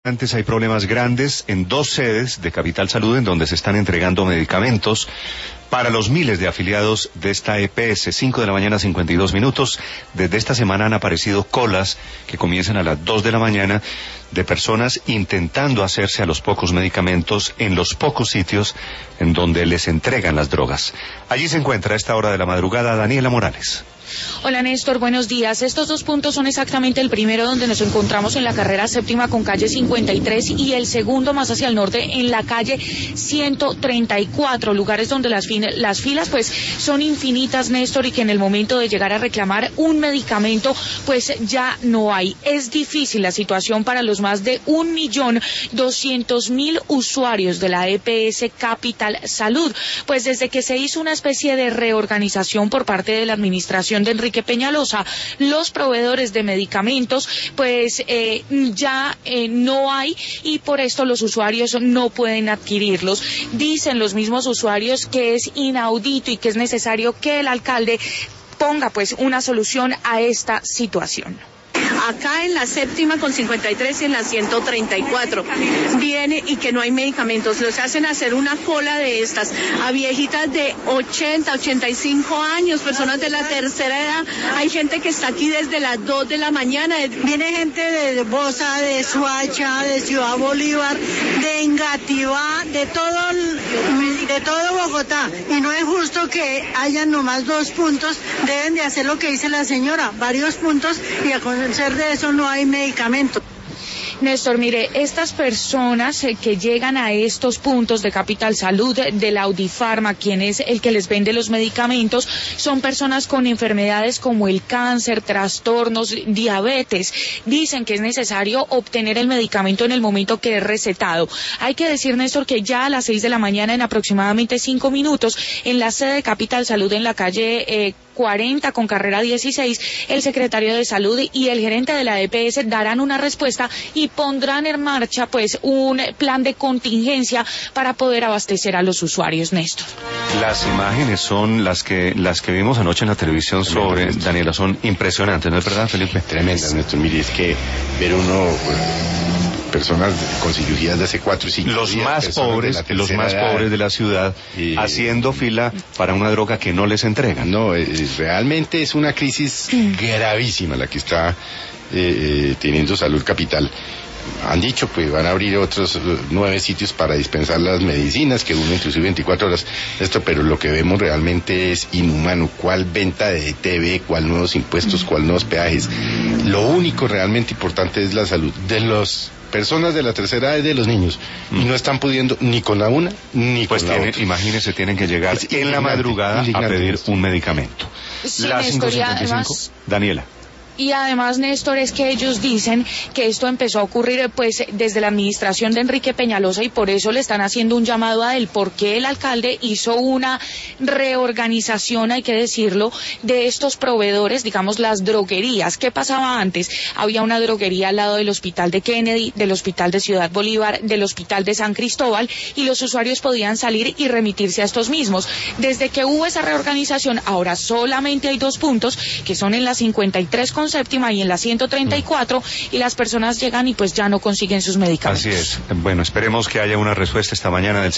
Antes hay problemas grandes en dos sedes de Capital Salud en donde se están entregando medicamentos para los miles de afiliados de esta EPS. 5 de la mañana, 52 minutos. Desde esta semana han aparecido colas que comienzan a las 2 de la mañana de personas intentando hacerse a los pocos medicamentos en los pocos sitios en donde les entregan las drogas. Allí se encuentra a esta hora de la madrugada Daniela Morales. Hola Néstor, buenos días. Estos dos puntos son exactamente el primero donde nos encontramos en la carrera séptima con calle 53 y el segundo más hacia el norte en la calle 134, lugares donde las filas pues son infinitas, Néstor, y que en el momento de llegar a reclamar un medicamento pues ya no hay. Es difícil la situación para los más de 1.200.000 usuarios de la EPS Capital Salud, pues desde que se hizo una especie de reorganización por parte de la administración de Enrique Peñalosa, los proveedores de medicamentos pues ya no hay, y por esto los usuarios no pueden adquirirlos. Dicen los mismos usuarios que es inaudito y que es necesario que el alcalde ponga pues una solución a esta situación. Acá en la séptima con 53 y en la 134 viene y que no hay medicamentos, los hacen hacer una cola de estas a viejitas de 80, 85 años, personas de la tercera edad. Hay gente que está aquí desde las 2 de la mañana, viene gente de Bosa, de Soacha, de Ciudad Bolívar, de Engativá, de todo Bogotá, y no es justo que hayan nomás 2 puntos. Deben de hacer lo que dice la señora, varios puntos, y a conocer de eso no hay medicamento. Néstor, mire, estas personas que llegan a estos puntos de Capital Salud, de la Audifarma, quien es el que les vende los medicamentos, son personas con enfermedades como el cáncer, trastornos, diabetes. Dicen que es necesario obtener el medicamento en el momento que es recetado. Hay que decir, Néstor, que ya a las 6 de la mañana, en aproximadamente 5 minutos, en la sede de Capital Salud, en la calle 40 con carrera 16, el secretario de Salud y el gerente de la EPS darán una respuesta y pondrán en marcha pues un plan de contingencia para poder abastecer a los usuarios, Néstor. Las imágenes son las que vimos anoche en la televisión sobre Daniela, son impresionantes, ¿no es verdad, Felipe? Tremendas, Néstor. Mire, es que ver uno personas con cirugías de hace 4 y 5 días, los más pobres de la ciudad haciendo fila para una droga que no les entregan. No, realmente es una crisis gravísima la que está teniendo Salud Capital. Han dicho que van a abrir otros 9 sitios para dispensar las medicinas, que uno inclusive 24 horas, pero lo que vemos realmente es inhumano. ¿Cuál venta de TV, cuál nuevos impuestos, cuál nuevos peajes? Lo único realmente importante es la salud de las personas de la tercera edad y de los niños, y no están pudiendo ni con la una ni con la otra. Imagínense, tienen que llegar en la madrugada a pedir un medicamento. Sí, Las Néstor, 5:55, Daniela. Y además, Néstor, es que ellos dicen que esto empezó a ocurrir pues desde la administración de Enrique Peñalosa, y por eso le están haciendo un llamado a él, porque el alcalde hizo una reorganización, hay que decirlo, de estos proveedores, digamos las droguerías. ¿Qué pasaba antes? Había una droguería al lado del hospital de Kennedy, del hospital de Ciudad Bolívar, del hospital de San Cristóbal, y los usuarios podían salir y remitirse a estos mismos. Desde que hubo esa reorganización, ahora solamente hay 2 puntos, que son en la 53 con séptima y en la 134, y las personas llegan y pues ya no consiguen sus medicamentos. Así es. Bueno, esperemos que haya una respuesta esta mañana del